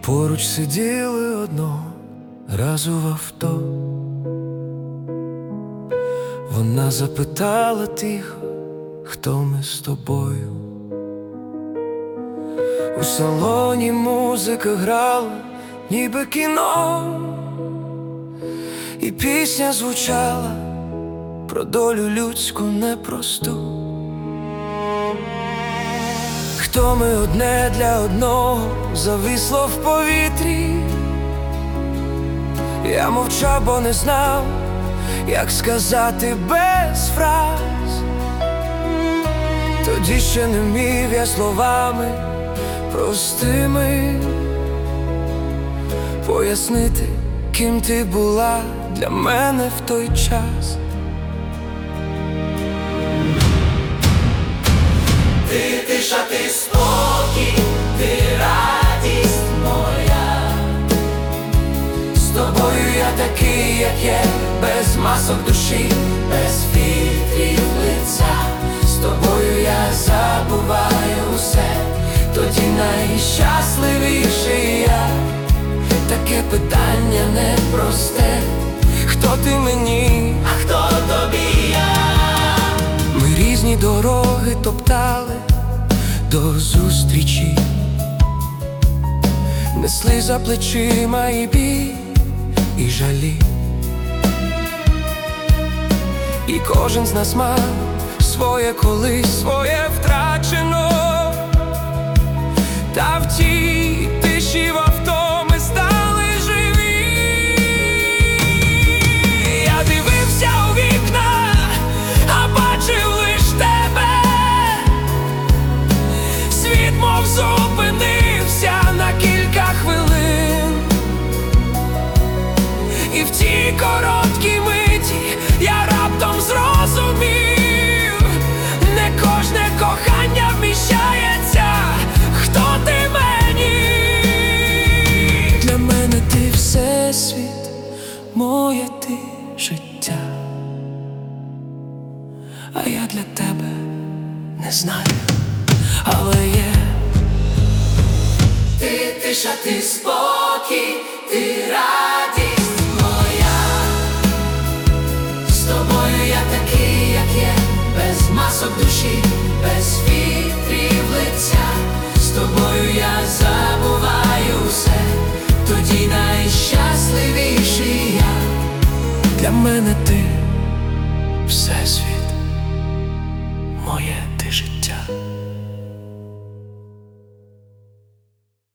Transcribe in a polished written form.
Поруч сиділи одного разу в авто. Вона запитала тихо, хто ми з тобою. У салоні музика грала, ніби кіно, і пісня звучала про долю людську непросту. Хто ми одне для одного, зависло в повітрі. Я мовчав, бо не знав, як сказати без фраз. Тоді ще не вмів я словами простими пояснити, ким ти була для мене в той час. Ти тиша, ти спокій, ти радість моя. З тобою я такий, як є, без масок душі, без фільтрів лиця. З тобою я забуваю усе, тоді найщасливіший я. Таке питання непросте: хто ти мені, А хто тобі я? ми різні дороги топтали до зустрічі, несли за плечима і біль, і жалі. І кожен з нас мав своє колись, своє втрачено. Та в тій тиші в авто ми стали живі. Я дивився у вікна, а бачив лиш тебе. Світ мов зупинився на кілька хвилин. І в тій короткій миті я раптом зрозумів: не кожне кохання вміщається. Хто ти мені? Для мене ти всесвіт, моє ти життя. А я для тебе не знаю, але є. Ти тиша, ти спокій, ти радість моя. З тобою я такий, як є, без масок душі, без фільтрів лиця. З тобою я забуваю усе, тоді найщасливіший я. Для мене ти всесвіт, моє ти життя.